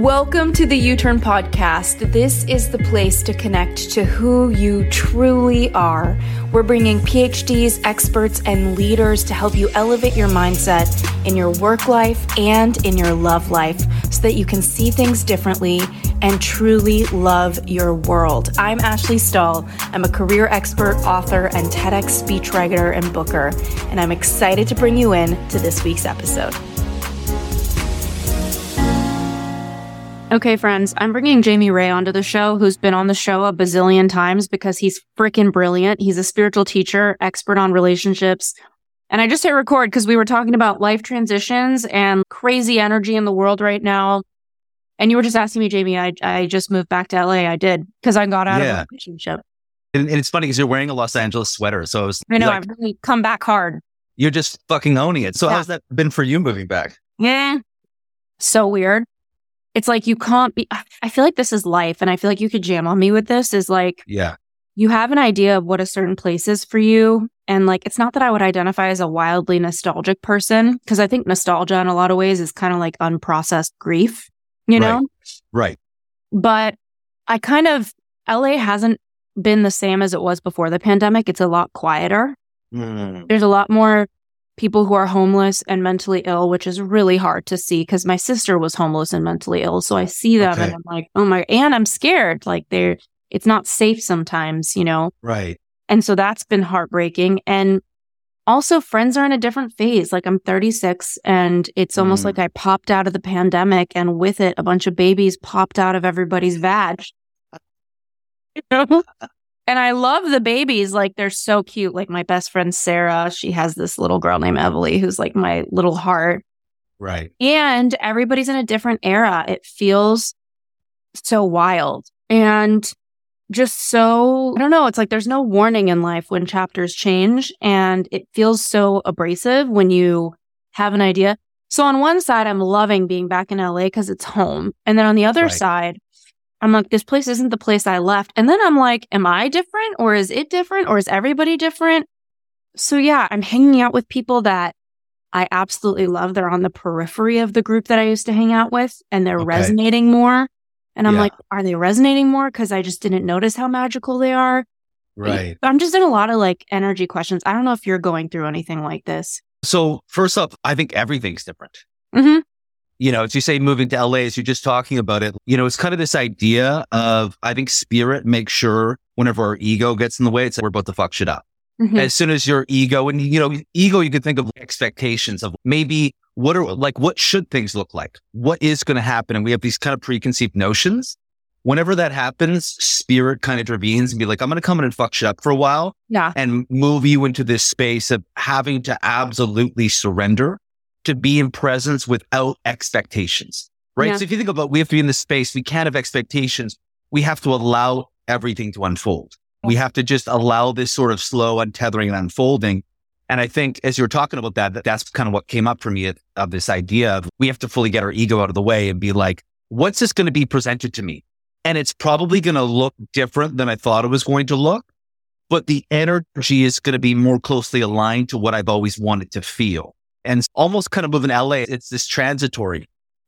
Welcome to the U-Turn Podcast. This is the place to connect to who you truly are. We're bringing PhDs, experts, and leaders to help you elevate your mindset in your work life and in your love life so that you can see things differently and truly love your world. I'm Ashley Stahl. I'm a career expert, author, and TEDx speechwriter and booker, and I'm excited to bring you in to this week's episode. Okay, friends, I'm bringing Jamie Ray onto the show, who's been on the show a bazillion times because he's freaking brilliant. He's a spiritual teacher, expert on relationships. And I just hit record because we were talking about life transitions and crazy energy in the world right now. And you were just asking me, Jamie, I just moved back to LA. I did because I got out of a relationship. And it's funny because you're wearing a Los Angeles sweater. So I know, I've really come back hard. You're just fucking owning it. So how's that been for you moving back? Yeah. So weird. It's like you can't be, I feel like this is life, and I feel like you could jam on me with this, is like, you have an idea of what a certain place is for you. And like, it's not that I would identify as a wildly nostalgic person, because I think nostalgia in a lot of ways is kind of like unprocessed grief, you know? Right. But I kind of, LA hasn't been the same as it was before the pandemic. It's a lot quieter. There's a lot more people who are homeless and mentally ill, which is really hard to see because my sister was homeless and mentally ill. So I see them and I'm like, oh my, and I'm scared. Like it's not safe sometimes, you know? Right. And so that's been heartbreaking. And also friends are in a different phase. Like I'm 36 and it's almost like I popped out of the pandemic, and with it, a bunch of babies popped out of everybody's vag. You know? And I love the babies. Like, they're so cute. Like, my best friend, Sarah, she has this little girl named Emily, who's like my little heart. Right. And everybody's in a different era. It feels so wild and just so, I don't know. It's like there's no warning in life when chapters change, and it feels so abrasive when you have an idea. So on one side, I'm loving being back in LA because it's home. And then on the other side, I'm like, this place isn't the place I left. And then I'm like, am I different, or is it different, or is everybody different? So yeah, I'm hanging out with people that I absolutely love. They're on the periphery of the group that I used to hang out with, and they're resonating more. And I'm like, are they resonating more because I just didn't notice how magical they are? Right. I'm just in a lot of like energy questions. I don't know if you're going through anything like this. So first up, I think everything's different. Mm-hmm. You know, as you say, moving to LA, as you're just talking about it, you know, it's kind of this idea of, I think spirit makes sure whenever our ego gets in the way, it's like we're about to fuck shit up. Mm-hmm. As soon as your ego, and you know, ego, you could think of expectations of maybe what should things look like? What is going to happen? And we have these kind of preconceived notions. Whenever that happens, spirit kind of intervenes and be like, I'm going to come in and fuck shit up for a while. Yeah. And move you into this space of having to absolutely surrender to be in presence without expectations, right? Yeah. So if you think about, we have to be in this space, we can't have expectations. We have to allow everything to unfold. We have to just allow this sort of slow untethering and unfolding. And I think as you were talking about that's kind of what came up for me of this idea of we have to fully get our ego out of the way and be like, what's this going to be presented to me? And it's probably going to look different than I thought it was going to look, but the energy is going to be more closely aligned to what I've always wanted to feel. And it's almost kind of moving LA, it's this transitory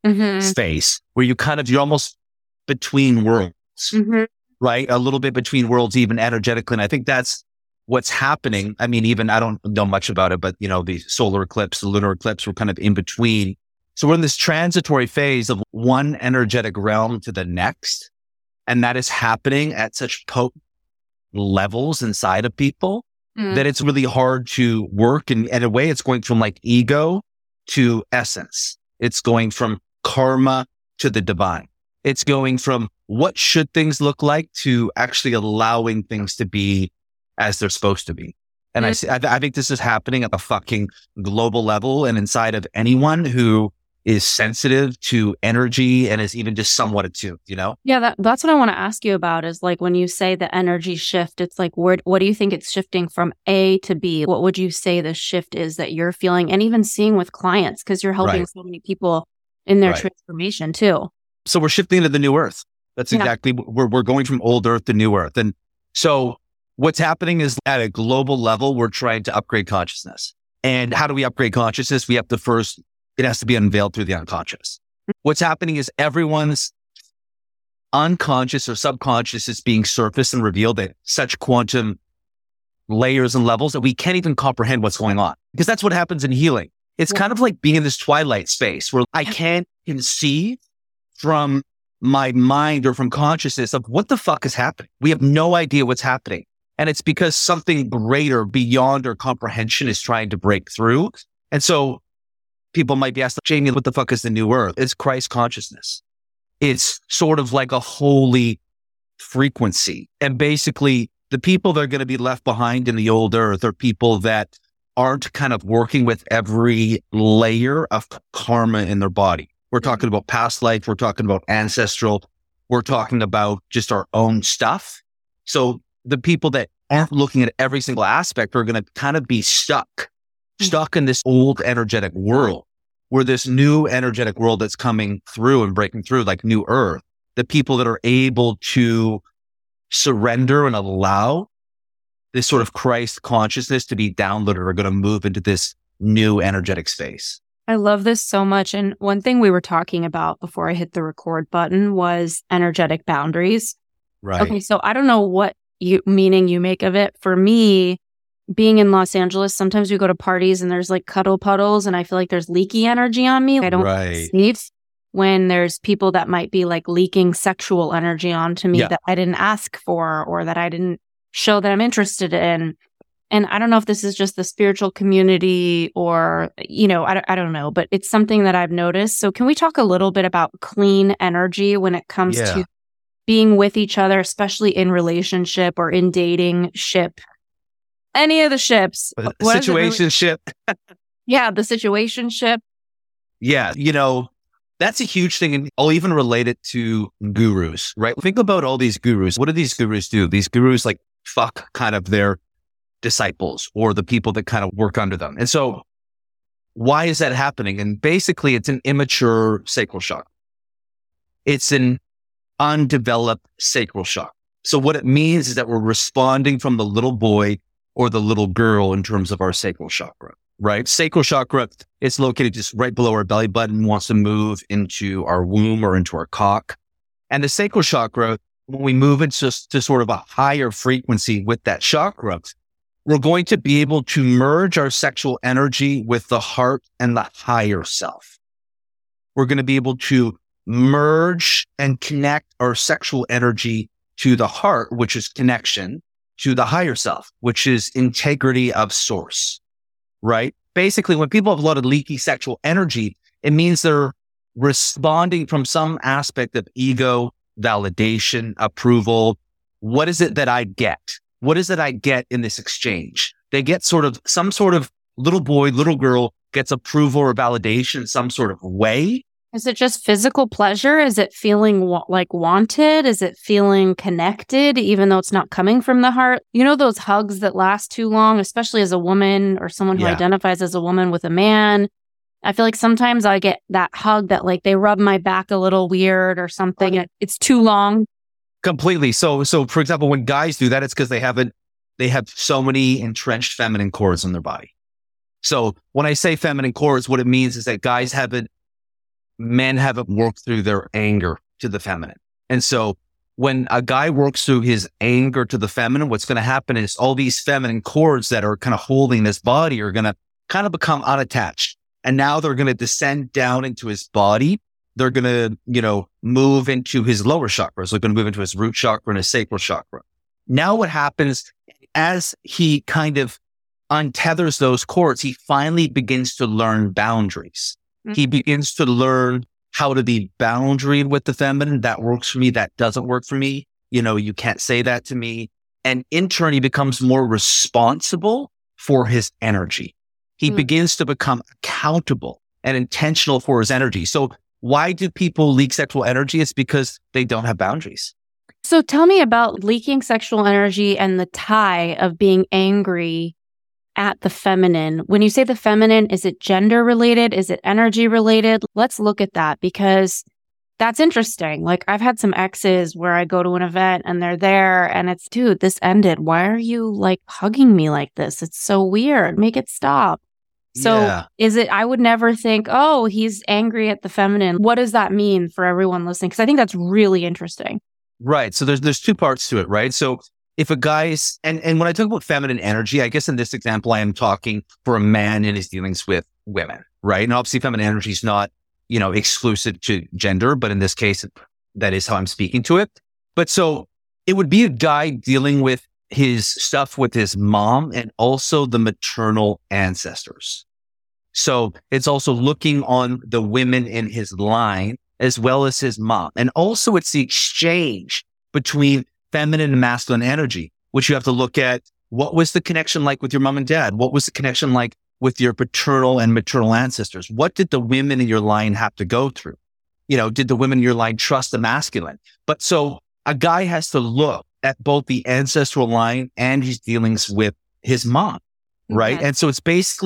space where you're almost between worlds, right? A little bit between worlds, even energetically. And I think that's what's happening. I mean, even I don't know much about it, but you know, the solar eclipse, the lunar eclipse, we're kind of in between. So we're in this transitory phase of one energetic realm to the next. And that is happening at such potent levels inside of people that it's really hard to work. And in a way, it's going from like ego to essence. It's going from karma to the divine. It's going from what should things look like to actually allowing things to be as they're supposed to be. And I think this is happening at a fucking global level and inside of anyone who is sensitive to energy and is even just somewhat attuned, you know? Yeah, that's what I want to ask you about is like when you say the energy shift, it's like, what do you think it's shifting from A to B? What would you say the shift is that you're feeling and even seeing with clients? Because you're helping so many people in their transformation too. So we're shifting to the new earth. That's exactly, we're going from old earth to new earth. And so what's happening is at a global level, we're trying to upgrade consciousness. And how do we upgrade consciousness? We have to first, it has to be unveiled through the unconscious. What's happening is everyone's unconscious or subconscious is being surfaced and revealed at such quantum layers and levels that we can't even comprehend what's going on. Because that's what happens in healing. It's kind of like being in this twilight space where I can't conceive from my mind or from consciousness of what the fuck is happening. We have no idea what's happening. And it's because something greater beyond our comprehension is trying to break through. And so people might be asked, Jamie, what the fuck is the new earth? It's Christ consciousness. It's sort of like a holy frequency. And basically, the people that are going to be left behind in the old earth are people that aren't kind of working with every layer of karma in their body. We're talking about past life. We're talking about ancestral. We're talking about just our own stuff. So the people that aren't looking at every single aspect are going to kind of be stuck in this old energetic world, where this new energetic world that's coming through and breaking through, like new earth, the people that are able to surrender and allow this sort of Christ consciousness to be downloaded are going to move into this new energetic space. I love this so much. And one thing we were talking about before I hit the record button was energetic boundaries. Right. Okay, so I don't know what meaning you make of it. For me, being in Los Angeles, sometimes we go to parties and there's like cuddle puddles and I feel like there's leaky energy on me. I don't receive when there's people that might be like leaking sexual energy onto me that I didn't ask for or that I didn't show that I'm interested in. And I don't know if this is just the spiritual community or, I don't know, but it's something that I've noticed. So can we talk a little bit about clean energy when it comes to being with each other, especially in relationship or in dating ship? Any of the ships. Situationship. Yeah, the situationship. Yeah, that's a huge thing. And I'll even relate it to gurus, right? Think about all these gurus. What do these gurus do? These gurus like fuck kind of their disciples or the people that kind of work under them. And so why is that happening? And basically it's an immature sacral chakra. It's an undeveloped sacral chakra. So what it means is that we're responding from the little boy or the little girl in terms of our sacral chakra, right? Sacral chakra is located just right below our belly button, wants to move into our womb or into our cock. And the sacral chakra, when we move into sort of a higher frequency with that chakra, we're going to be able to merge our sexual energy with the heart and the higher self. We're going to be able to merge and connect our sexual energy to the heart, which is connection, to the higher self, which is integrity of source, right? Basically, when people have a lot of leaky sexual energy, it means they're responding from some aspect of ego, validation, approval. What is it that I get? What is it I get in this exchange? They get some sort of little boy, little girl gets approval or validation in some sort of way. Is it just physical pleasure? Is it feeling like wanted? Is it feeling connected, even though it's not coming from the heart? Those hugs that last too long, especially as a woman or someone who identifies as a woman with a man. I feel like sometimes I get that hug that like they rub my back a little weird or something. It's too long. Completely. So for example, when guys do that, it's because they have so many entrenched feminine chords in their body. So when I say feminine chords, what it means is that men haven't worked through their anger to the feminine. And so when a guy works through his anger to the feminine, what's going to happen is all these feminine chords that are kind of holding this body are going to kind of become unattached. And now they're going to descend down into his body. They're going to, move into his lower chakras. They're going to move into his root chakra and his sacral chakra. Now what happens as he kind of untethers those cords, he finally begins to learn boundaries. Mm-hmm. He begins to learn how to be boundaried with the feminine. That works for me. That doesn't work for me. You can't say that to me. And in turn, he becomes more responsible for his energy. He begins to become accountable and intentional for his energy. So why do people leak sexual energy? It's because they don't have boundaries. So tell me about leaking sexual energy and the tie of being angry at the feminine. When you say the feminine, is it gender related? Is it energy related? Let's look at that because that's interesting. Like I've had some exes where I go to an event and they're there and it's, dude, this ended. Why are you like hugging me like this? It's so weird. Make it stop. So Yeah. I would never think, oh, he's angry at the feminine. What does that mean for everyone listening? Because I think that's really interesting. Right. So there's two parts to it, right? So if a guy's, and when I talk about feminine energy, I guess in this example, I am talking for a man in his dealings with women, right? And obviously feminine energy is not, exclusive to gender, but in this case, that is how I'm speaking to it. But so it would be a guy dealing with his stuff with his mom and also the maternal ancestors. So it's also looking on the women in his line as well as his mom. And also it's the exchange between feminine and masculine energy, which you have to look at. What was the connection like with your mom and dad? What was the connection like with your paternal and maternal ancestors? What did the women in your line have to go through? Did the women in your line trust the masculine? But so a guy has to look at both the ancestral line and his dealings with his mom, right? Okay. And so it's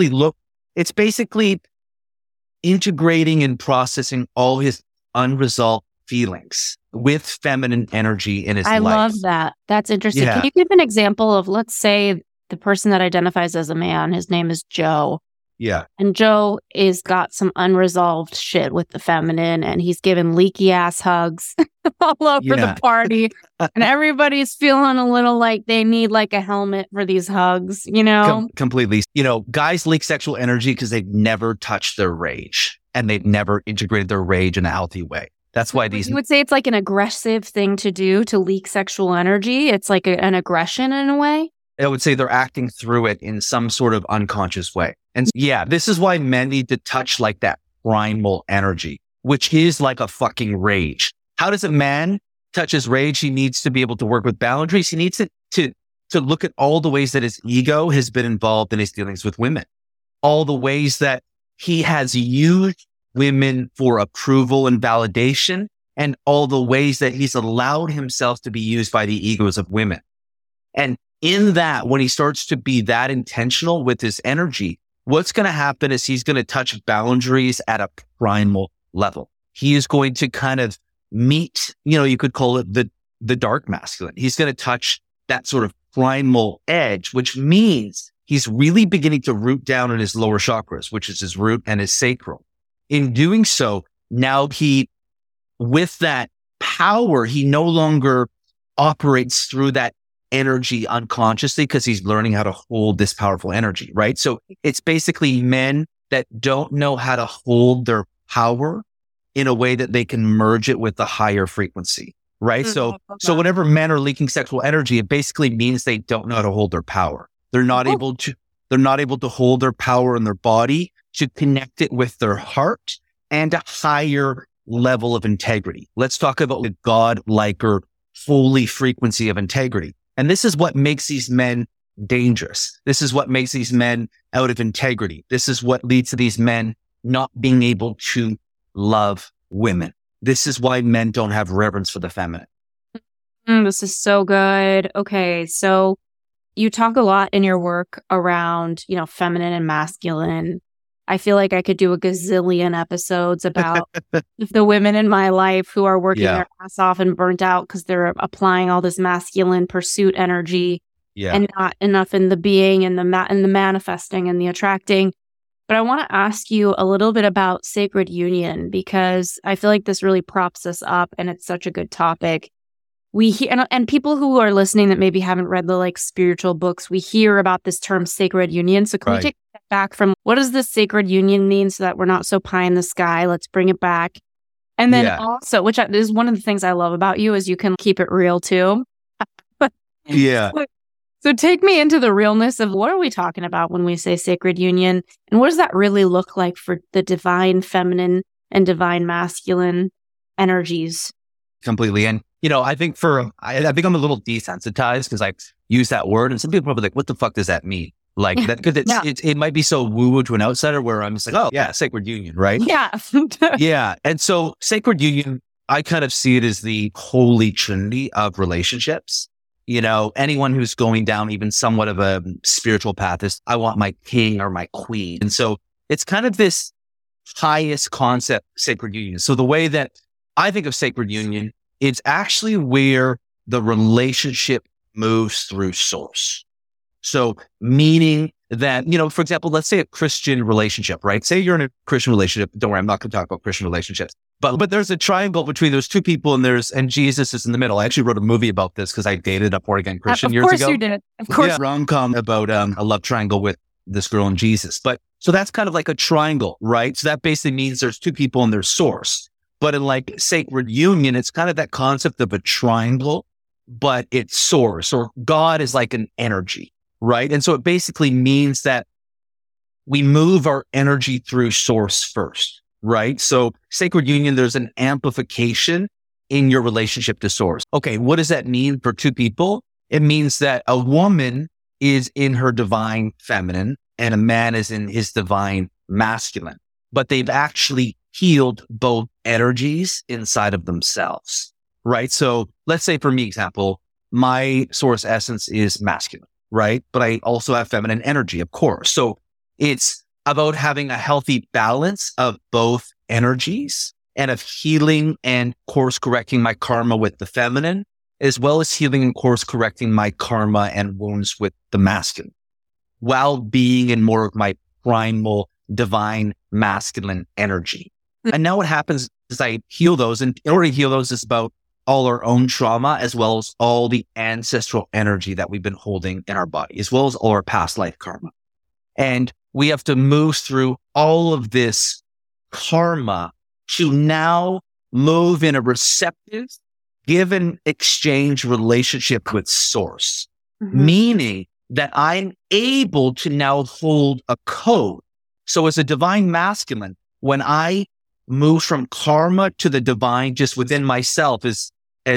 basically integrating and processing all his unresolved feelings with feminine energy in his life. I love that. That's interesting. Yeah. Can you give an example of, let's say, the person that identifies as a man, his name is Joe. Yeah. And Joe is got some unresolved shit with the feminine, and he's giving leaky ass hugs all over the party. And everybody's feeling a little like they need like a helmet for these hugs, Completely. Guys leak sexual energy because they've never touched their rage and they've never integrated their rage in a healthy way. That's why You would say it's like an aggressive thing to do, to leak sexual energy. It's like an aggression in a way. I would say they're acting through it in some sort of unconscious way. And yeah, this is why men need to touch like that primal energy, which is like a fucking rage. How does a man touch his rage? He needs to be able to work with boundaries. He needs to look at all the ways that his ego has been involved in his dealings with women, all the ways that he has used women for approval and validation, and all the ways that he's allowed himself to be used by the egos of women. And in that, when he starts to be that intentional with his energy, what's going to happen is he's going to touch boundaries at a primal level. He is going to kind of meet, you could call it the dark masculine. He's going to touch that sort of primal edge, which means he's really beginning to root down in his lower chakras, which is his root and his sacral. In doing so, now with that power, he no longer operates through that energy unconsciously because he's learning how to hold this powerful energy, right? So it's basically men that don't know how to hold their power in a way that they can merge it with the higher frequency, right? So whenever men are leaking sexual energy, it basically means they don't know how to hold their power. They're not able to hold their power in their body to connect it with their heart and a higher level of integrity. Let's talk about the God-liker, holy frequency of integrity. And this is what makes these men dangerous. This is what makes these men out of integrity. This is what leads to these men not being able to love women. This is why men don't have reverence for the feminine. This is so good. Okay, so you talk a lot in your work around, feminine and masculine. I feel like I could do a gazillion episodes about the women in my life who are working their ass off and burnt out because they're applying all this masculine pursuit energy and not enough in the being and the manifesting and the attracting. But I want to ask you a little bit about sacred union, because I feel like this really props us up and it's such a good topic. We hear, and people who are listening that maybe haven't read the spiritual books, we hear about this term sacred union. So can we take a step back from what does this sacred union mean so that we're not so pie in the sky? Let's bring it back. And then also, which is one of the things I love about you, is you can keep it real too. Yeah. So take me into the realness of what are we talking about when we say sacred union, and what does that really look like for the divine feminine and divine masculine energies? Completely. And I think I think I'm a little desensitized because I use that word, and some people are probably like, "What the fuck does that mean?" Like that, because it might be so woo-woo to an outsider, where I'm just like, "Oh yeah, sacred union, right?" Yeah, yeah. And so sacred union, I kind of see it as the holy trinity of relationships. Anyone who's going down even somewhat of a spiritual path is, I want my king or my queen, and so it's kind of this highest concept, sacred union. So the way that I think of sacred union, it's actually where the relationship moves through source. So meaning that, for example, let's say a Christian relationship, right? Say you're in a Christian relationship. Don't worry, I'm not going to talk about Christian relationships, but there's a triangle between those two people and Jesus is in the middle. I actually wrote a movie about this because I dated a born again Christian years ago. Of course you did. Of course. Yeah, rom-com about a love triangle with this girl and Jesus. But so that's kind of like a triangle, right? So that basically means there's two people and their source. But in like sacred union, it's kind of that concept of a triangle, but it's source, or God is like an energy, right? And so it basically means that we move our energy through source first, right? So sacred union, there's an amplification in your relationship to source. Okay, what does that mean for two people? It means that a woman is in her divine feminine and a man is in his divine masculine, but they've actually healed both energies inside of themselves, right? So let's say for me, example, my source essence is masculine, right? But I also have feminine energy, of course. So it's about having a healthy balance of both energies and of healing and course correcting my karma with the feminine, as well as healing and course correcting my karma and wounds with the masculine, while being in more of my primal divine masculine energy. And now what happens is I heal those, and in order to heal those, it's about all our own trauma, as well as all the ancestral energy that we've been holding in our body, as well as all our past life karma. And we have to move through all of this karma to now move in a receptive, give and exchange relationship with source, meaning that I'm able to now hold a code. So as a divine masculine, when I move from karma to the divine just within myself as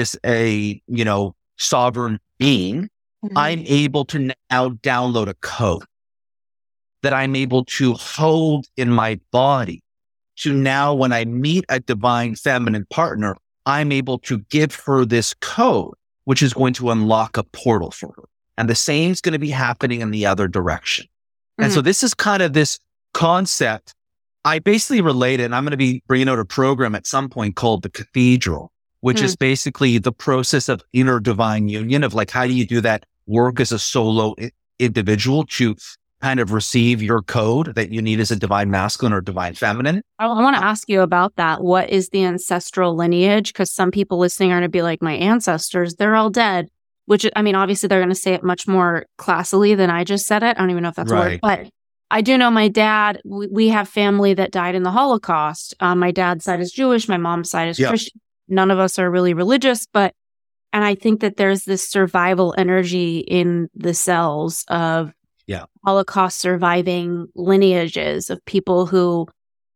a, sovereign being, I'm able to now download a code that I'm able to hold in my body to now when I meet a divine feminine partner, I'm able to give her this code, which is going to unlock a portal for her. And the same is going to be happening in the other direction. And so this is kind of this concept. I basically relate it, and I'm going to be bringing out a program at some point called The Cathedral, which is basically the process of inner divine union of like, how do you do that work as a solo individual to kind of receive your code that you need as a divine masculine or divine feminine? I want to ask you about that. What is the ancestral lineage? Because some people listening are going to be like, my ancestors, they're all dead. Which, I mean, obviously they're going to say it much more classily than I just said it. I don't even know if that's a word, but I do know my dad, we have family that died in the Holocaust. My dad's side is Jewish. My mom's side is Christian. None of us are really religious, and I think that there's this survival energy in the cells of Holocaust surviving lineages of people who,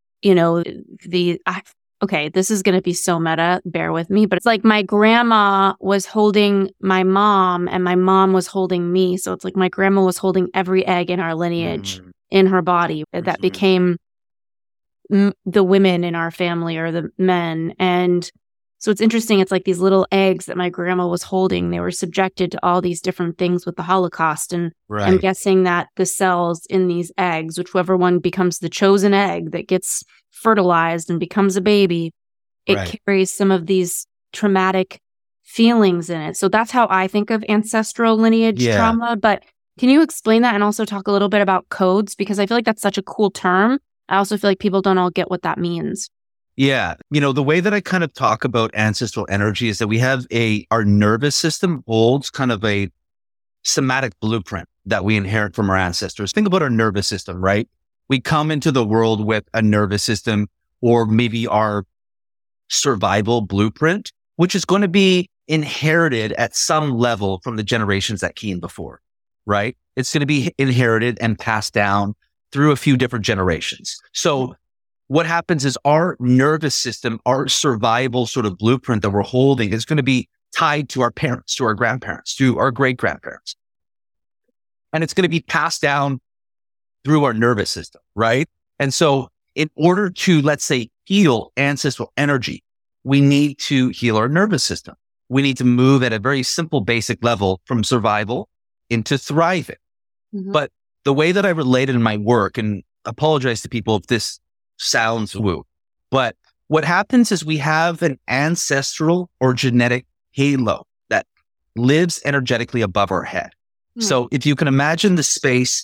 okay, this is going to be so meta, bear with me, but it's like my grandma was holding my mom and my mom was holding me. So it's like my grandma was holding every egg in our lineage in her body that became the women in our family or the men. And so it's interesting. It's like these little eggs that my grandma was holding. They were subjected to all these different things with the Holocaust. And I'm guessing that the cells in these eggs, whichever one becomes the chosen egg that gets fertilized and becomes a baby, it carries some of these traumatic feelings in it. So that's how I think of ancestral lineage trauma. But can you explain that and also talk a little bit about codes? Because I feel like that's such a cool term. I also feel like people don't all get what that means. Yeah. The way that I kind of talk about ancestral energy is that we have our nervous system holds kind of a somatic blueprint that we inherit from our ancestors. Think about our nervous system, right? We come into the world with a nervous system or maybe our survival blueprint, which is going to be inherited at some level from the generations that came before, right? It's going to be inherited and passed down through a few different generations. So what happens is our nervous system, our survival sort of blueprint that we're holding is going to be tied to our parents, to our grandparents, to our great-grandparents. And it's going to be passed down through our nervous system, right? And so in order to, let's say, heal ancestral energy, we need to heal our nervous system. We need to move at a very simple, basic level from survival into thriving. But the way that I relate it in my work, and apologize to people if this sounds woo, but what happens is we have an ancestral or genetic halo that lives energetically above our head. So if you can imagine the space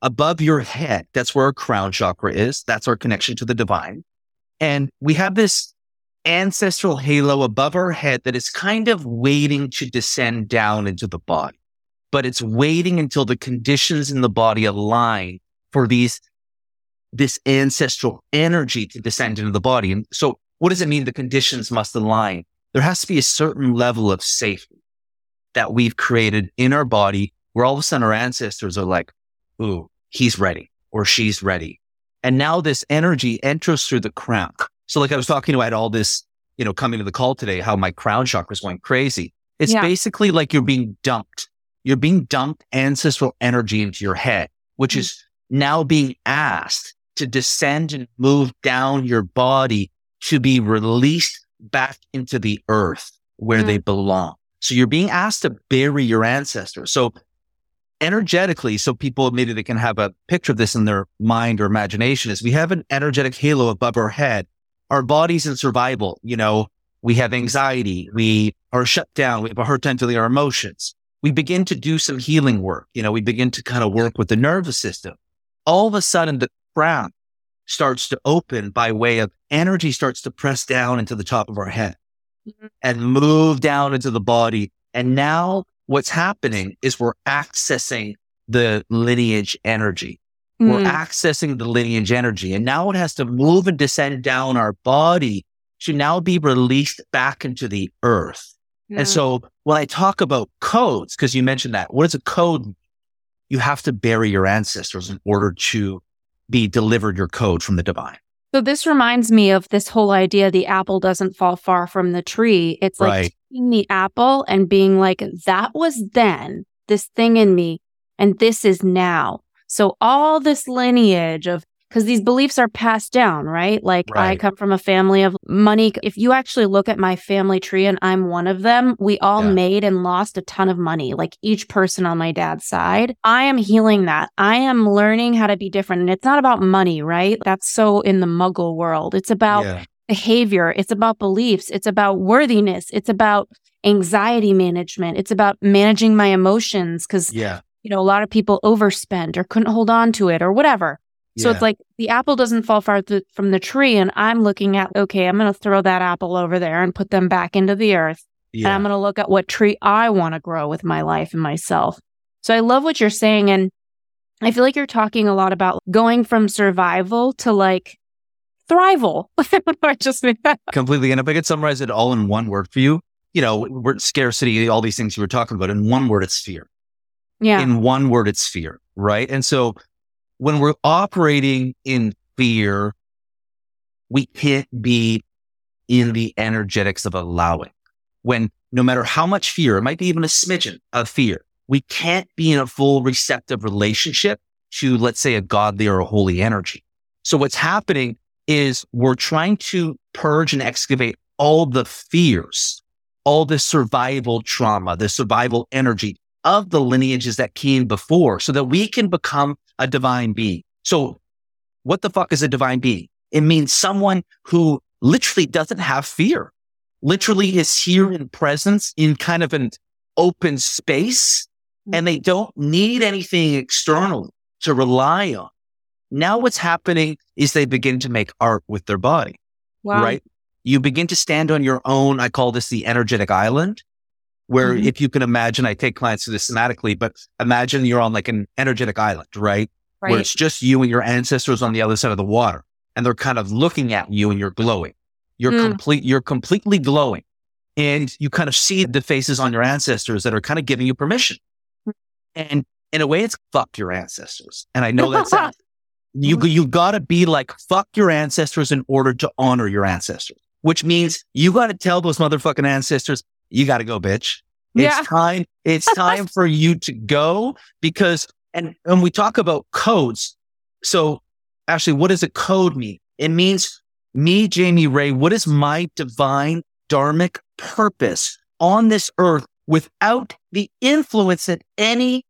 above your head, that's where our crown chakra is. That's our connection to the divine. And we have this ancestral halo above our head that is kind of waiting to descend down into the body. But it's waiting until the conditions in the body align for this ancestral energy to descend into the body. And so what does it mean? The conditions must align. There has to be a certain level of safety that we've created in our body where all of a sudden our ancestors are like, ooh, he's ready or she's ready. And now this energy enters through the crown. So like I was talking about all this, coming to the call today, how my crown chakra is going crazy. It's basically like you're being dumped ancestral energy into your head, which is now being asked to descend and move down your body to be released back into the earth where they belong. So you're being asked to bury your ancestors. So energetically, so people maybe they can have a picture of this in their mind or imagination, is we have an energetic halo above our head. Our body's in survival. We have anxiety. We are shut down. We have a hard time feeling our emotions. We begin to do some healing work. We begin to kind of work with the nervous system. All of a sudden, the crown starts to open by way of energy starts to press down into the top of our head and move down into the body. And now what's happening is we're accessing the lineage energy. We're accessing the lineage energy. And now it has to move and descend down our body to now be released back into the earth. And so when I talk about codes, because you mentioned that, what is a code? You have to bury your ancestors in order to be delivered your code from the divine. So this reminds me of this whole idea, the apple doesn't fall far from the tree. It's like taking the apple and being like, that was then, this thing in me, and this is now. So all this lineage of, because these beliefs are passed down, right? Like I come from a family of money. If you actually look at my family tree, and I'm one of them, we all made and lost a ton of money, like each person on my dad's side. I am healing that. I am learning how to be different. And it's not about money, right? That's so in the muggle world. It's about behavior. It's about beliefs. It's about worthiness. It's about anxiety management. It's about managing my emotions because, a lot of people overspend or couldn't hold on to it or whatever. So it's like the apple doesn't fall far from the tree, and I'm looking at, okay, I'm going to throw that apple over there and put them back into the earth. And I'm going to look at what tree I want to grow with my life and myself. So I love what you're saying. And I feel like you're talking a lot about going from survival to like thrival. Completely. And if I could summarize it all in one word for you, word scarcity, all these things you were talking about, in one word, it's fear. Yeah. In one word, it's fear. Right. And so when we're operating in fear, we can't be in the energetics of allowing. When no matter how much fear, it might be even a smidgen of fear, we can't be in a full receptive relationship to, let's say, a godly or a holy energy. So what's happening is we're trying to purge and excavate all the fears, all the survival trauma, the survival energy of the lineages that came before so that we can become a divine being. So what the fuck is a divine being? It means someone who literally doesn't have fear, literally is here in presence in kind of an open space, and they don't need anything external to rely on. Now what's happening is they begin to make art with their body, right? You begin to stand on your own. I call this the energetic island, where if you can imagine, I take clients through this somatically, but imagine you're on like an energetic island, right? Where it's just you and your ancestors on the other side of the water, and they're kind of looking at you and you're glowing. You're completely glowing, and you kind of see the faces on your ancestors that are kind of giving you permission. And in a way, it's fuck your ancestors. And I know that's you gotta be like, fuck your ancestors in order to honor your ancestors, which means you gotta tell those motherfucking ancestors, you got to go, bitch. It's time for you to go because, and when we talk about codes, so actually, what does a code mean? It means me, Jamie Ray, what is my divine dharmic purpose on this earth without the influence at any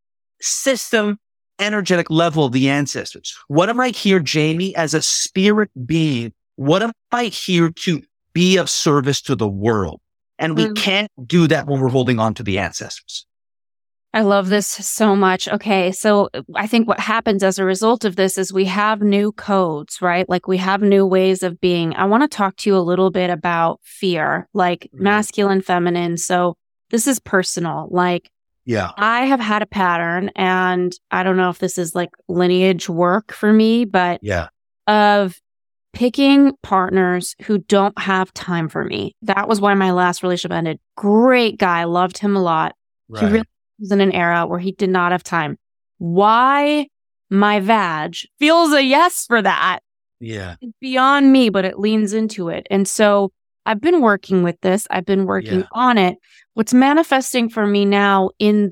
system, energetic level of the ancestors? What am I here, Jamie, as a spirit being? What am I here to be of service to the world? And we can't do that when we're holding on to the ancestors. I love this so much. Okay. So I think what happens as a result of this is we have new codes, right? Like we have new ways of being. I want to talk to you a little bit about fear, like masculine, feminine. So this is personal. Like, Yeah. I have had a pattern, and I don't know if this is like lineage work for me, but Yeah. of picking partners who don't have time for me. That was why my last relationship ended. Great guy. Loved him a lot. He really was in an era where he did not have time. Why my vag feels a yes for that. Yeah. It's beyond me, but it leans into it. And so I've been working with this. I've been working on it. What's manifesting for me now in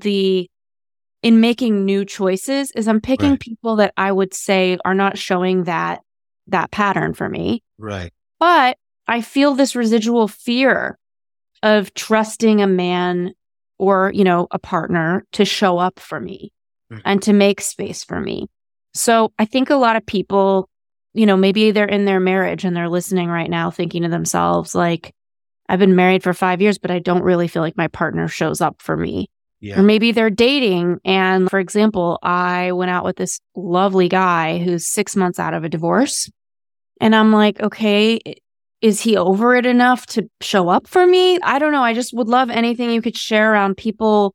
making new choices is I'm picking people that I would say are not showing that pattern for me. Right. But I feel this residual fear of trusting a man or, a partner to show up for me and to make space for me. So I think a lot of people, maybe they're in their marriage and they're listening right now thinking to themselves, like, I've been married for 5 years, but I don't really feel like my partner shows up for me. Yeah. Or maybe they're dating. And for example, I went out with this lovely guy who's 6 months out of a divorce. And I'm like, okay, is he over it enough to show up for me? I don't know. I just would love anything you could share around people,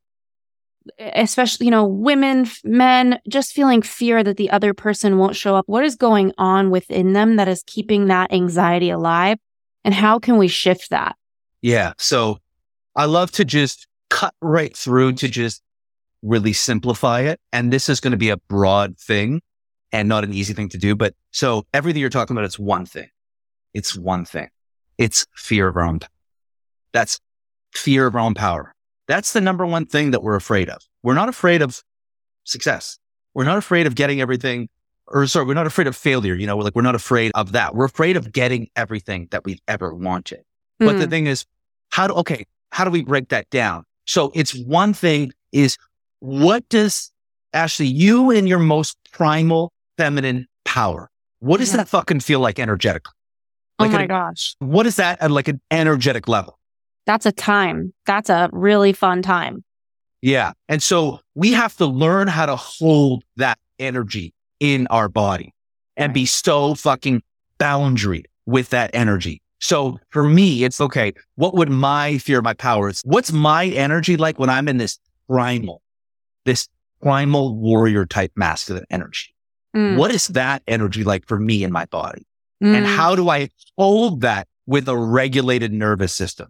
especially, women, men, just feeling fear that the other person won't show up. What is going on within them that is keeping that anxiety alive? And how can we shift that? Yeah. So I love to just cut right through to just really simplify it. And this is going to be a broad thing and not an easy thing to do. But so everything you're talking about, it's one thing. It's one thing. It's fear of our own power. That's fear of our own power. That's the number one thing that we're afraid of. We're not afraid of success. We're not afraid of getting everything, we're not afraid of failure. We're not afraid of that. We're afraid of getting everything that we've ever wanted. But the thing is, how do we break that down? So it's one thing is, what does Ashley, you in your most primal feminine power, what does that fucking feel like energetically? Like oh my gosh. What is that at like an energetic level? That's a time. That's a really fun time. Yeah. And so we have to learn how to hold that energy in our body and be so fucking boundaried with that energy. So for me, it's okay. What would my fear of my power is? What's my energy like when I'm in this primal warrior type masculine energy? What is that energy like for me in my body? And how do I hold that with a regulated nervous system?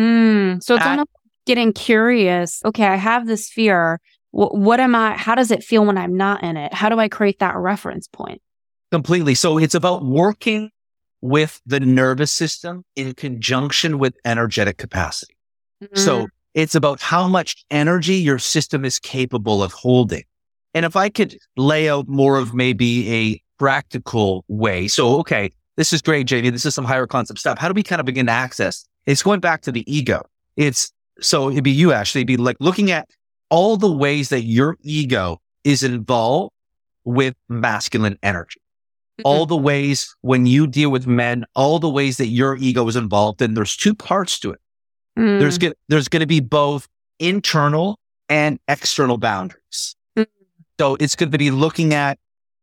So it's almost getting curious. Okay, I have this fear. What am I? How does it feel when I'm not in it? How do I create that reference point? Completely. So it's about working with the nervous system in conjunction with energetic capacity. So it's about how much energy your system is capable of holding. And if I could lay out more of maybe a practical way. So, okay, this is great, JD. This is some higher concept stuff. How do we kind of begin to access? It's going back to the ego. So it'd be you, Ashley. It'd be like looking at all the ways that your ego is involved with masculine energy. All the ways when you deal with men, all the ways that your ego is involved. And there's two parts to it. There's going to be both internal and external boundaries. So it's going to be looking at,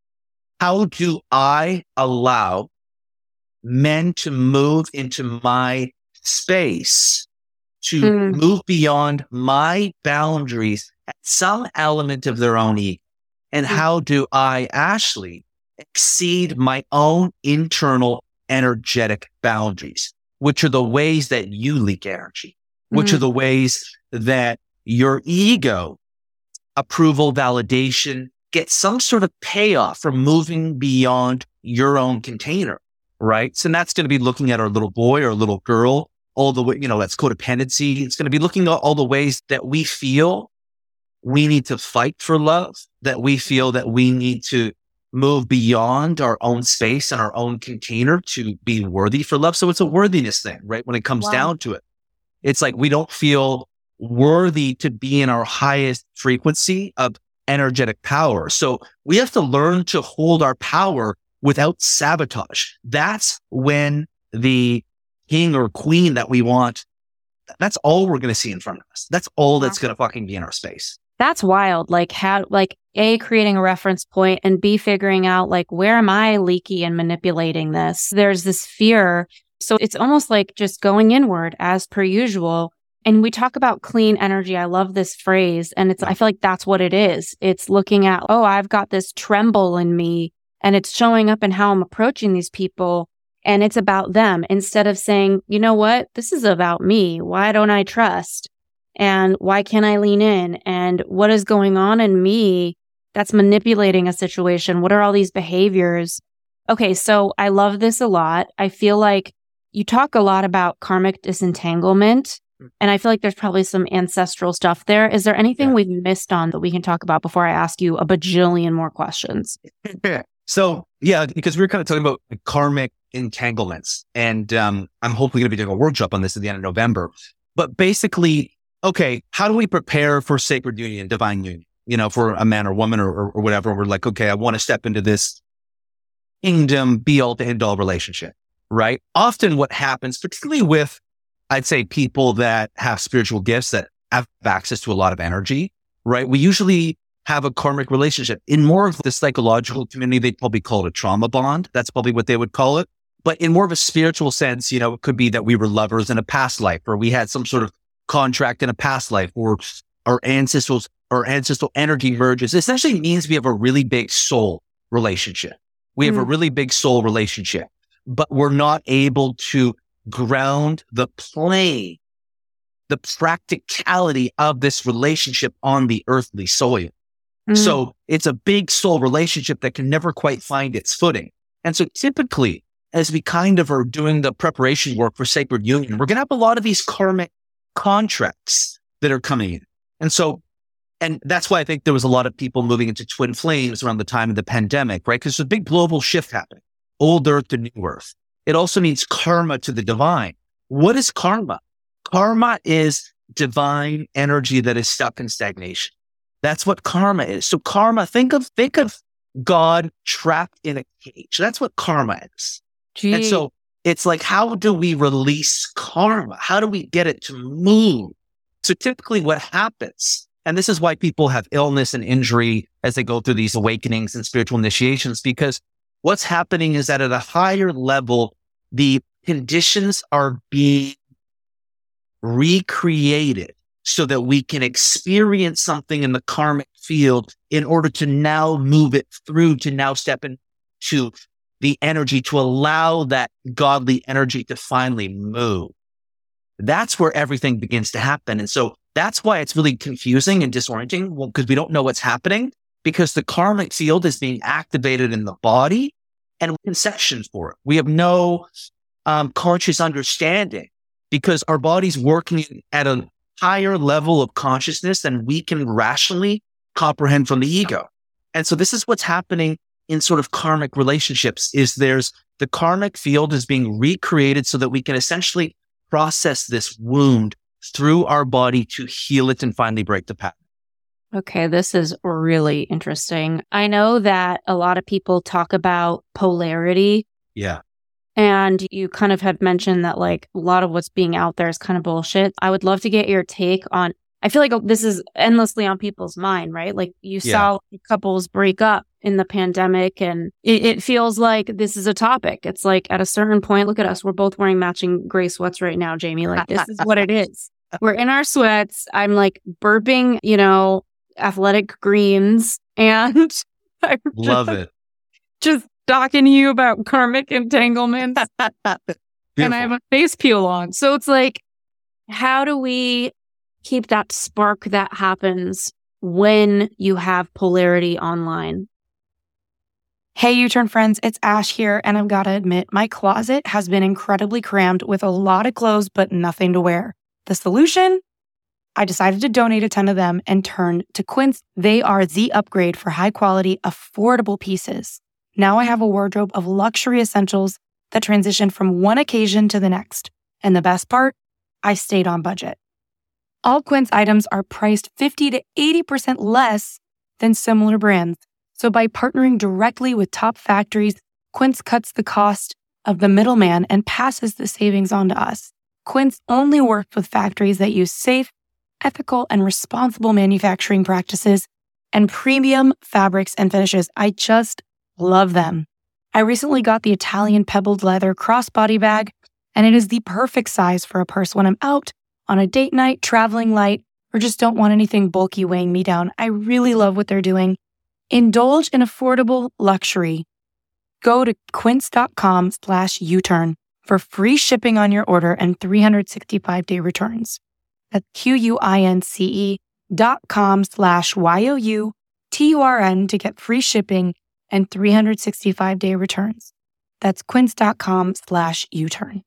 how do I allow men to move into my space, to move beyond my boundaries at some element of their own ego? And how do I, Ashley, exceed my own internal energetic boundaries, which are the ways that you leak energy, which are the ways that your ego, approval, validation, get some sort of payoff from moving beyond your own container, right? So that's going to be looking at our little boy or little girl, all the way, that's codependency. It's going to be looking at all the ways that we feel we need to fight for love, that we feel that we need to move beyond our own space and our own container to be worthy for love. So it's a worthiness thing, right? When it comes down to it, it's like we don't feel worthy to be in our highest frequency of energetic power. So we have to learn to hold our power without sabotage. That's when the king or queen that we want, that's all we're going to see in front of us. That's all that's going to fucking be in our space. That's wild. Like how, like A, creating a reference point, and B, figuring out like, where am I leaky and manipulating this? There's this fear. So it's almost like just going inward as per usual. And we talk about clean energy. I love this phrase. And I feel like that's what it is. It's looking at, oh, I've got this tremble in me, and it's showing up in how I'm approaching these people. And it's about them, instead of saying, you know what? This is about me. Why don't I trust? And why can't I lean in? And what is going on in me that's manipulating a situation? What are all these behaviors? Okay, so I love this a lot. I feel like you talk a lot about karmic disentanglement, and I feel like there's probably some ancestral stuff there. Is there anything we've missed on that we can talk about before I ask you a bajillion more questions? So, because we were kind of talking about karmic entanglements, and I'm hopefully going to be doing a workshop on this at the end of November. But basically, okay, how do we prepare for sacred union, divine union? For a man or woman or whatever. We're like, okay, I want to step into this kingdom, be all to end all relationship, right? Often what happens, particularly with, I'd say, people that have spiritual gifts that have access to a lot of energy, right? We usually have a karmic relationship. In more of the psychological community, they'd probably call it a trauma bond. That's probably what they would call it. But in more of a spiritual sense, it could be that we were lovers in a past life, or we had some sort of contract in a past life, or our ancestral energy merges. It essentially means we have a really big soul relationship. We have a really big soul relationship, but we're not able to ground the plane, the practicality of this relationship on the earthly soil. So it's a big soul relationship that can never quite find its footing. And so typically, as we kind of are doing the preparation work for sacred union, we're going to have a lot of these karmic contracts that are coming in. And that's why I think there was a lot of people moving into twin flames around the time of the pandemic, right? Because there's a big global shift happening, old earth to new earth. It also needs karma to the divine. What is karma? Karma is divine energy that is stuck in stagnation. That's what karma is. So karma, think of God trapped in a cage. That's what karma is. Gee. And so it's like, how do we release karma? How do we get it to move? So typically what happens, and this is why people have illness and injury as they go through these awakenings and spiritual initiations, because what's happening is that at a higher level, the conditions are being recreated so that we can experience something in the karmic field in order to now move it through, to now step into the energy, to allow that godly energy to finally move. That's where everything begins to happen. And so that's why it's really confusing and disorienting, because we don't know what's happening, because the karmic field is being activated in the body and we have conceptions for it. We have no conscious understanding, because our body's working at a higher level of consciousness than we can rationally comprehend from the ego. And so this is what's happening in sort of karmic relationships, is there's the karmic field is being recreated so that we can essentially process this wound through our body to heal it and finally break the pattern. Okay, this is really interesting. I know that a lot of people talk about polarity. Yeah. And you kind of had mentioned that like a lot of what's being out there is kind of bullshit. I would love to get your take on, I feel like this is endlessly on people's mind, right? Like you saw couples break up in the pandemic, and it feels like this is a topic. It's like at a certain point, look at us. We're both wearing matching gray sweats right now, Jamie. Like this is what it is. We're in our sweats. I'm like burping, athletic greens, and I'm Love it. Just talking to you about karmic entanglements. And I have a face peel on. So it's like, how do we keep that spark that happens when you have polarity online? Hey, U-Turn friends, it's Ash here, and I've got to admit, my closet has been incredibly crammed with a lot of clothes, but nothing to wear. The solution? I decided to donate a ton of them and turn to Quince. They are the upgrade for high-quality, affordable pieces. Now I have a wardrobe of luxury essentials that transition from one occasion to the next. And the best part? I stayed on budget. All Quince items are priced 50 to 80% less than similar brands. So by partnering directly with top factories, Quince cuts the cost of the middleman and passes the savings on to us. Quince only works with factories that use safe, ethical and responsible manufacturing practices, and premium fabrics and finishes. I just love them. I recently got the Italian pebbled leather crossbody bag, and it is the perfect size for a purse when I'm out on a date night, traveling light, or just don't want anything bulky weighing me down. I really love what they're doing. Indulge in affordable luxury. Go to quince.com/U-turn for free shipping on your order and 365-day returns. That's QUINCE.com/YOUTURN to get free shipping and 365-day returns. That's quince.com/U-turn.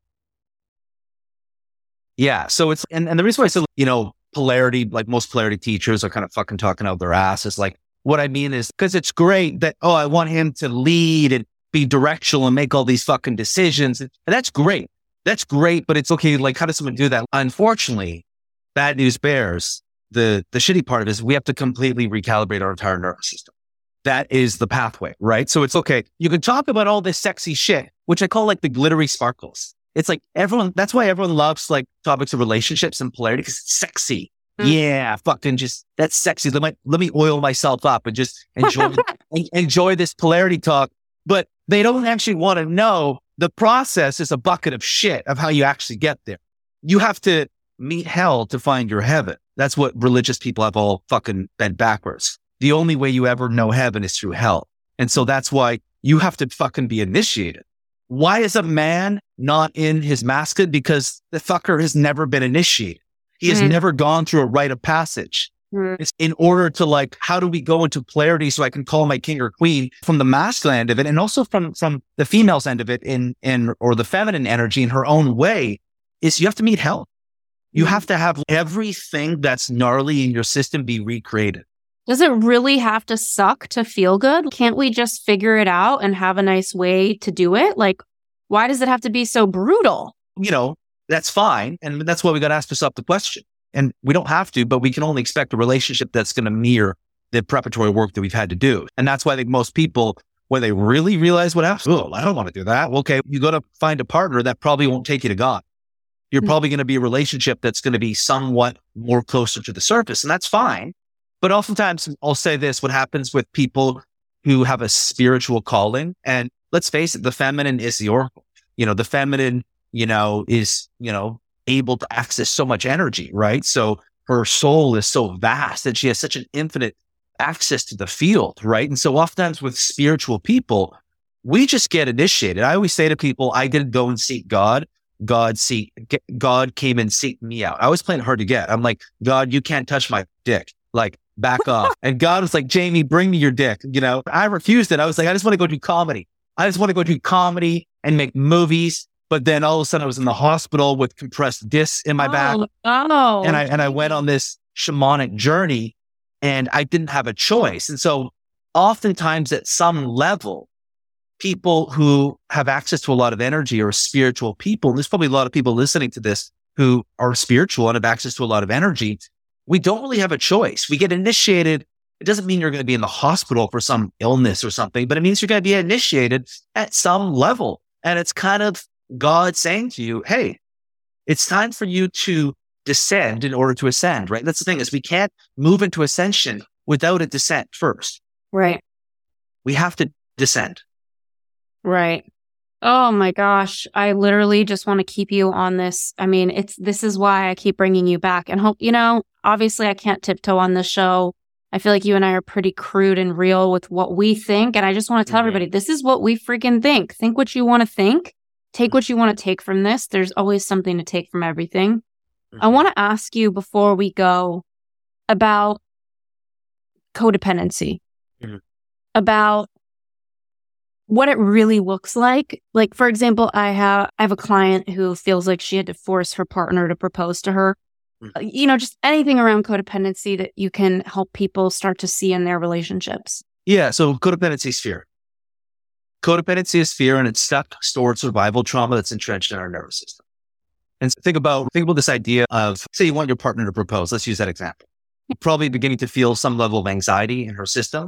Yeah. So it's, and the reason why I said, polarity, like most polarity teachers are kind of fucking talking out their ass, is like, what I mean is, because it's great that, I want him to lead and be directional and make all these fucking decisions. And that's great. That's great. But it's okay. Like, how does someone do that? Unfortunately, bad news bears. The shitty part of it is we have to completely recalibrate our entire nervous system. That is the pathway, right? So it's okay. You can talk about all this sexy shit, which I call like the glittery sparkles. It's like that's why everyone loves like topics of relationships and polarity, because it's sexy. Yeah, fucking just, that's sexy. Let me oil myself up and just enjoy this polarity talk. But they don't actually want to know the process is a bucket of shit of how you actually get there. You have to meet hell to find your heaven. That's what religious people have all fucking bent backwards. The only way you ever know heaven is through hell. And so that's why you have to fucking be initiated. Why is a man not in his masculine? Because the fucker has never been initiated. He has never gone through a rite of passage. It's in order to like, how do we go into polarity so I can call my king or queen from the masculine end of it, and also from the female's end of it or the feminine energy in her own way, is you have to meet hell. You have to have everything that's gnarly in your system be recreated. Does it really have to suck to feel good? Can't we just figure it out and have a nice way to do it? Like, why does it have to be so brutal? That's fine. And that's why we got to ask ourselves the question. And we don't have to, but we can only expect a relationship that's going to mirror the preparatory work that we've had to do. And that's why I think most people, when they really realize what happens, I don't want to do that. Well, okay, you got to find a partner that probably won't take you to God. You're probably going to be a relationship that's going to be somewhat more closer to the surface. And that's fine. But oftentimes, I'll say this, what happens with people who have a spiritual calling, and let's face it, the feminine is the oracle. The feminine, is, able to access so much energy, right? So her soul is so vast that she has such an infinite access to the field, right? And so oftentimes with spiritual people, we just get initiated. I always say to people, I didn't go and seek God. God came and seeked me out. I was playing hard to get. I'm like, God, you can't touch my dick. Like, back off. And God was like, Jamie, bring me your dick. I refused it. I was like, I just want to go do comedy. I just want to go do comedy and make movies. But then all of a sudden I was in the hospital with compressed discs in my back. Oh. And I went on this shamanic journey and I didn't have a choice. And so oftentimes at some level, people who have access to a lot of energy are spiritual people. And there's probably a lot of people listening to this who are spiritual and have access to a lot of energy. We don't really have a choice. We get initiated. It doesn't mean you're going to be in the hospital for some illness or something, but it means you're going to be initiated at some level. And it's kind of God saying to you, hey, it's time for you to descend in order to ascend, right? That's the thing, is we can't move into ascension without a descent first. Right. We have to descend. Right. Oh my gosh. I literally just want to keep you on this. I mean, this is why I keep bringing you back, and hope, obviously I can't tiptoe on this show. I feel like you and I are pretty crude and real with what we think. And I just want to tell everybody, this is what we freaking think. Think what you want to think. Take what you want to take from this. There's always something to take from everything. I want to ask you before we go about codependency, about what it really looks like. Like, for example, I have a client who feels like she had to force her partner to propose to her. Just anything around codependency that you can help people start to see in their relationships. Yeah. So codependency is fear. Codependency is fear, and it's stuck, stored survival trauma that's entrenched in our nervous system. And so think about this idea of, say you want your partner to propose. Let's use that example. You're probably beginning to feel some level of anxiety in her system.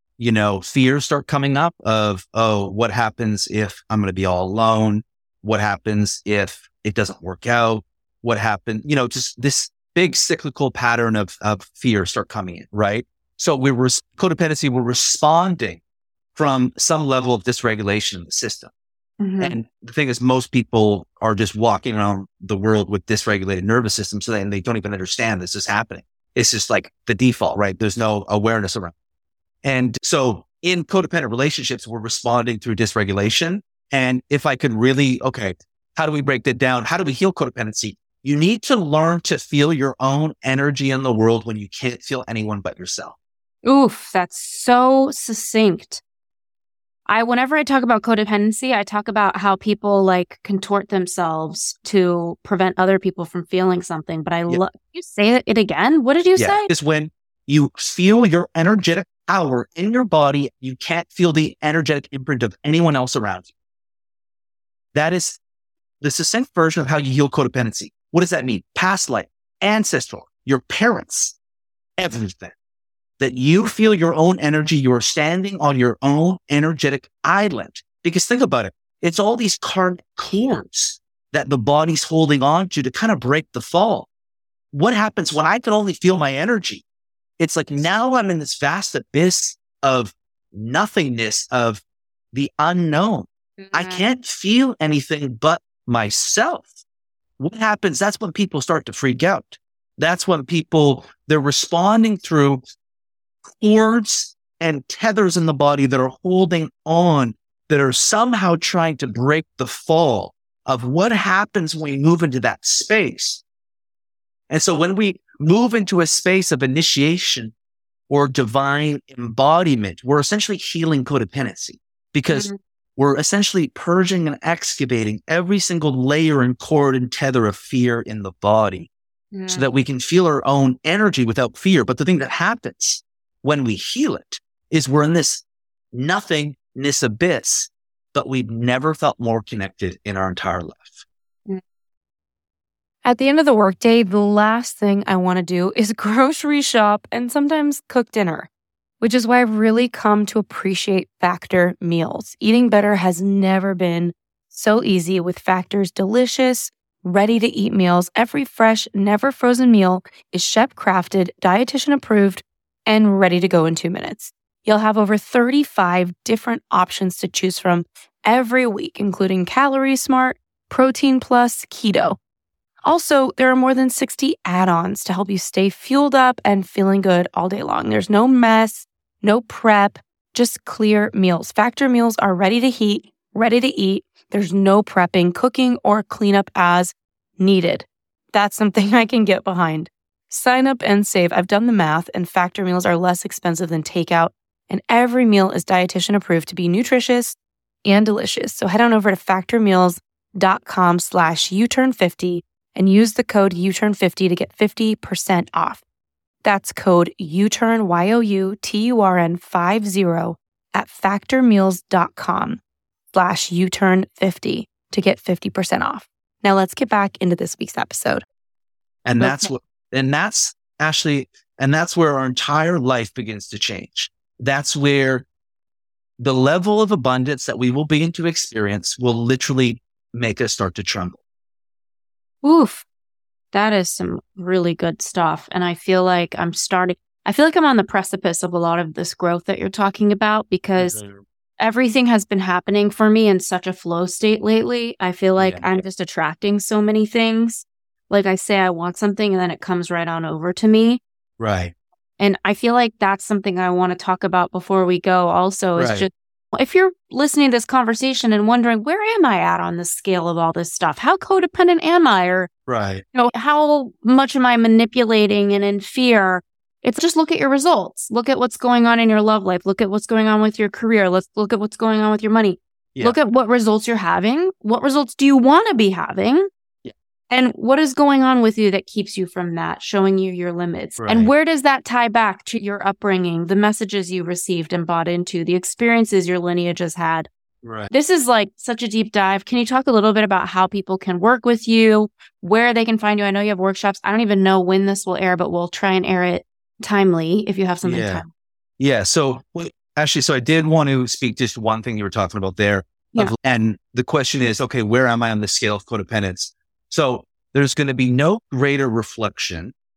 Fears start coming up of, what happens if I'm going to be all alone? What happens if it doesn't work out? What happened? Just this big cyclical pattern of fear start coming in, right? So codependency, we're responding from some level of dysregulation in the system. Mm-hmm. And the thing is, most people are just walking around the world with dysregulated nervous system. So they don't even understand this is happening. It's just like the default, right? There's no awareness around. And so in codependent relationships, we're responding through dysregulation. And if I could really, okay, how do we break that down? How do we heal codependency? You need to learn to feel your own energy in the world when you can't feel anyone but yourself. Oof, that's so succinct. Whenever I talk about codependency, I talk about how people like contort themselves to prevent other people from feeling something. But you say it again? What did you say? Is when you feel your energetic power in your body, you can't feel the energetic imprint of anyone else around you. That is the succinct version of how you heal codependency. What does that mean? Past life, ancestral, your parents, everything. That you feel your own energy, you're standing on your own energetic island. Because think about it, it's all these karmic cords that the body's holding on to kind of break the fall. What happens when I can only feel my energy? It's like now I'm in this vast abyss of nothingness, of the unknown. Mm-hmm. I can't feel anything but myself. What happens? That's when people start to freak out. That's when they're responding through cords and tethers in the body that are holding on, that are somehow trying to break the fall of what happens when we move into that space. And so when we move into a space of initiation or divine embodiment, we're essentially healing codependency because we're essentially purging and excavating every single layer and cord and tether of fear in the body so that we can feel our own energy without fear. But the thing that happens when we heal it is we're in this nothingness abyss, but we've never felt more connected in our entire life. At the end of the workday, the last thing I want to do is grocery shop and sometimes cook dinner, which is why I've really come to appreciate Factor meals. Eating better has never been so easy with Factor's delicious, ready-to-eat meals. Every fresh, never frozen meal is chef-crafted, dietitian approved, and ready to go in 2 minutes. You'll have over 35 different options to choose from every week, including Calorie Smart, Protein Plus, Keto. Also, there are more than 60 add-ons to help you stay fueled up and feeling good all day long. There's no mess, no prep, just clear meals. Factor meals are ready to heat, ready to eat. There's no prepping, cooking, or cleanup as needed. That's something I can get behind. Sign up and save. I've done the math, and Factor meals are less expensive than takeout, and every meal is dietitian approved to be nutritious and delicious. So head on over to factormeals.com/uturn50 and use the code uturn50 to get 50% off. That's code uturn, YOUTURN50 at factormeals.com/uturn50 to get 50% off. Now let's get back into this week's episode. And that's where our entire life begins to change. That's where the level of abundance that we will begin to experience will literally make us start to tremble. Oof. That is some really good stuff. And I feel like I'm on the precipice of a lot of this growth that you're talking about because everything has been happening for me in such a flow state lately. I feel like I'm just attracting so many things. Like I say, I want something and then it comes right on over to me. Right. And I feel like that's something I want to talk about before we go also is just, if you're listening to this conversation and wondering, where am I at on the scale of all this stuff? How codependent am I? Or, how much am I manipulating and in fear? It's just look at your results. Look at what's going on in your love life. Look at what's going on with your career. Let's look at what's going on with your money. Yeah. Look at what results you're having. What results do you want to be having? And what is going on with you that keeps you from that, showing you your limits? Right. And where does that tie back to your upbringing, the messages you received and bought into, the experiences your lineage has had? Right. This is like such a deep dive. Can you talk a little bit about how people can work with you, where they can find you? I know you have workshops. I don't even know when this will air, but we'll try and air it timely if you have something timely. Yeah. So actually, I did want to speak just one thing you were talking about there. Yeah. And the question is, okay, where am I on the scale of codependence? So there's going to be no greater reflection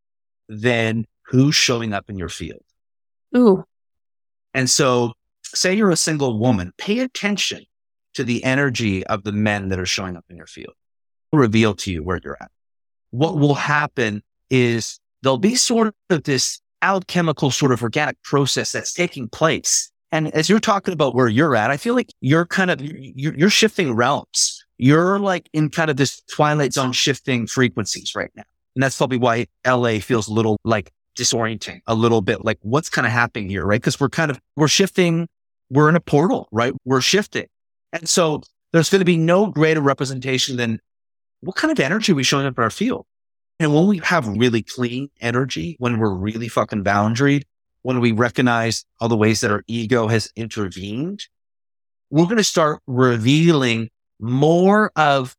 than who's showing up in your field. Ooh. And so say you're a single woman, pay attention to the energy of the men that are showing up in your field. It'll reveal to you where you're at. What will happen is there'll be sort of this alchemical sort of organic process that's taking place. And as you're talking about where you're at, I feel like you're shifting realms. You're like in kind of this twilight zone shifting frequencies right now. And that's probably why LA feels a little like disorienting, a little bit like what's kind of happening here, right? Because we're shifting. We're in a portal, right? We're shifting. And so there's going to be no greater representation than what kind of energy are we showing up in our field? And when we have really clean energy, when we're really fucking boundaried, when we recognize all the ways that our ego has intervened, we're going to start revealing more of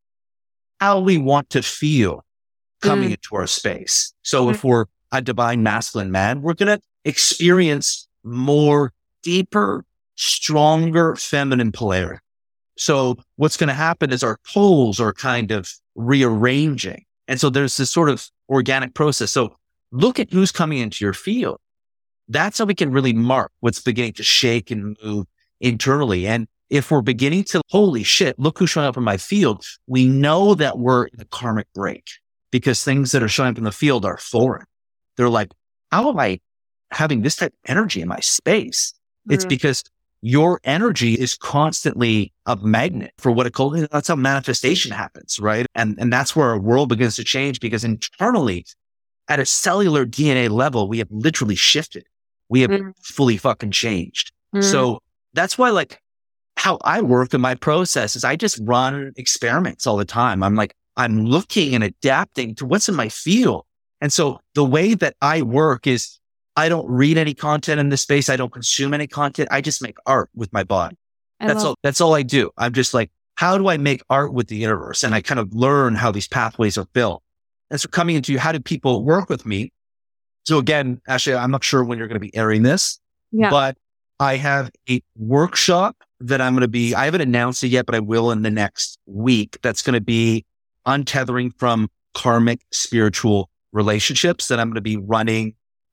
how we want to feel coming into our space. So if we're a divine masculine man, we're going to experience more deeper, stronger feminine polarity. So what's going to happen is our poles are kind of rearranging. And so there's this sort of organic process. So look at who's coming into your field. That's how we can really mark what's beginning to shake and move internally. And if we're beginning to, holy shit, look who's showing up in my field, we know that we're in a karmic break because things that are showing up in the field are foreign. They're like, how am I having this type of energy in my space? It's because your energy is constantly a magnet for what it calls. That's how manifestation happens, right? And that's where our world begins to change because internally, at a cellular DNA level, we have literally shifted. We have fully fucking changed. So that's why, like, how I work in my process is I just run experiments all the time. I'm looking and adapting to what's in my field. And so the way that I work is I don't read any content in this space. I don't consume any content. I just make art with my body. That's all I do. I'm just like, how do I make art with the universe? And I kind of learn how these pathways are built. And so coming into how do people work with me? So again, Ashley, I'm not sure when you're going to be airing this, but I have a workshop that I haven't announced it yet, but I will in the next week. That's going to be untethering from karmic spiritual relationships that I'm going to be running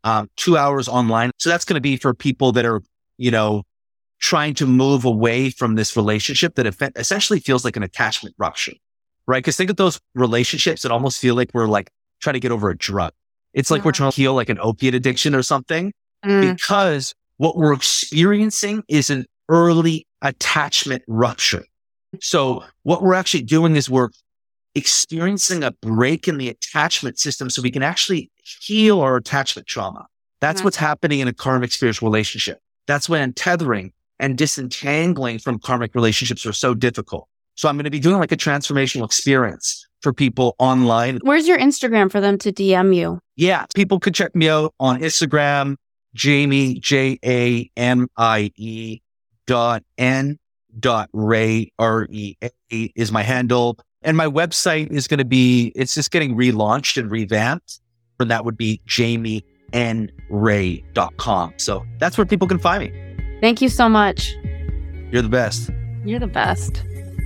2 hours online. So that's going to be for people that are, trying to move away from this relationship that essentially feels like an attachment rupture, right? Because think of those relationships that almost feel like we're like trying to get over a drug. It's like we're trying to heal like an opiate addiction or something because what we're experiencing is an early attachment rupture. So what we're actually doing is we're experiencing a break in the attachment system so we can actually heal our attachment trauma. That's what's happening in a karmic spiritual relationship. That's when untethering and disentangling from karmic relationships are so difficult. So I'm going to be doing like a transformational experience for people online. Where's your Instagram for them to DM you? Yeah, people could check me out on Instagram, Jamie, JAMIE .n.ray, REA is my handle. And my website is going to be, it's just getting relaunched and revamped. And that would be jamienray.com. So that's where people can find me. Thank you so much. You're the best. You're the best.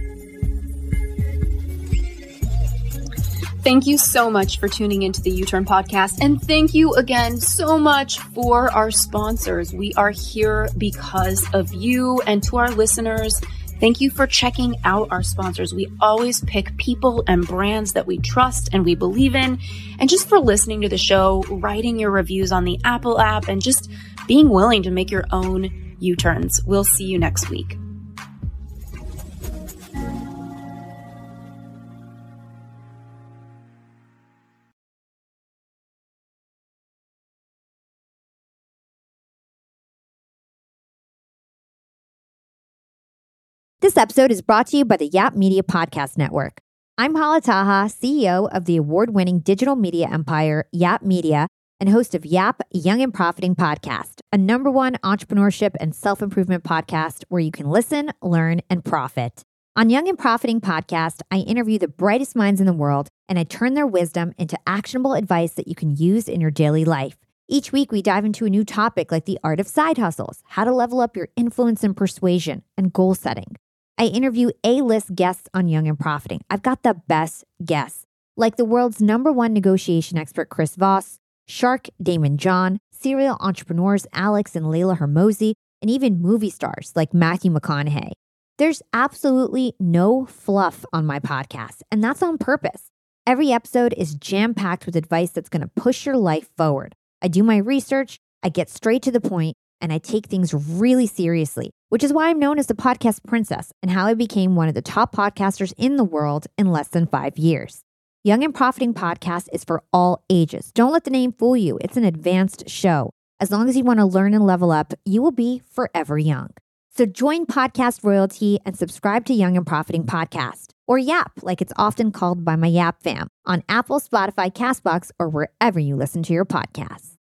Thank you so much for tuning into the U-Turn podcast. And thank you again so much for our sponsors. We are here because of you. And to our listeners, thank you for checking out our sponsors. We always pick people and brands that we trust and we believe in. And just for listening to the show, writing your reviews on the Apple app, and just being willing to make your own U-turns. We'll see you next week. This episode is brought to you by the Yap Media Podcast Network. I'm Hala Taha, CEO of the award-winning digital media empire, Yap Media, and host of Yap Young and Profiting Podcast, a #1 entrepreneurship and self-improvement podcast where you can listen, learn, and profit. On Young and Profiting Podcast, I interview the brightest minds in the world, and I turn their wisdom into actionable advice that you can use in your daily life. Each week, we dive into a new topic like the art of side hustles, how to level up your influence and persuasion, and goal setting. I interview A-list guests on Young and Profiting. I've got the best guests, like the world's #1 negotiation expert, Chris Voss, Shark, Damon John, serial entrepreneurs Alex and Layla Hermosi, and even movie stars like Matthew McConaughey. There's absolutely no fluff on my podcast, and that's on purpose. Every episode is jam-packed with advice that's going to push your life forward. I do my research, I get straight to the point, and I take things really seriously, which is why I'm known as the podcast princess and how I became one of the top podcasters in the world in less than 5 years. Young and Profiting Podcast is for all ages. Don't let the name fool you. It's an advanced show. As long as you want to learn and level up, you will be forever young. So join Podcast Royalty and subscribe to Young and Profiting Podcast, or YAP, like it's often called by my YAP fam, on Apple, Spotify, CastBox, or wherever you listen to your podcasts.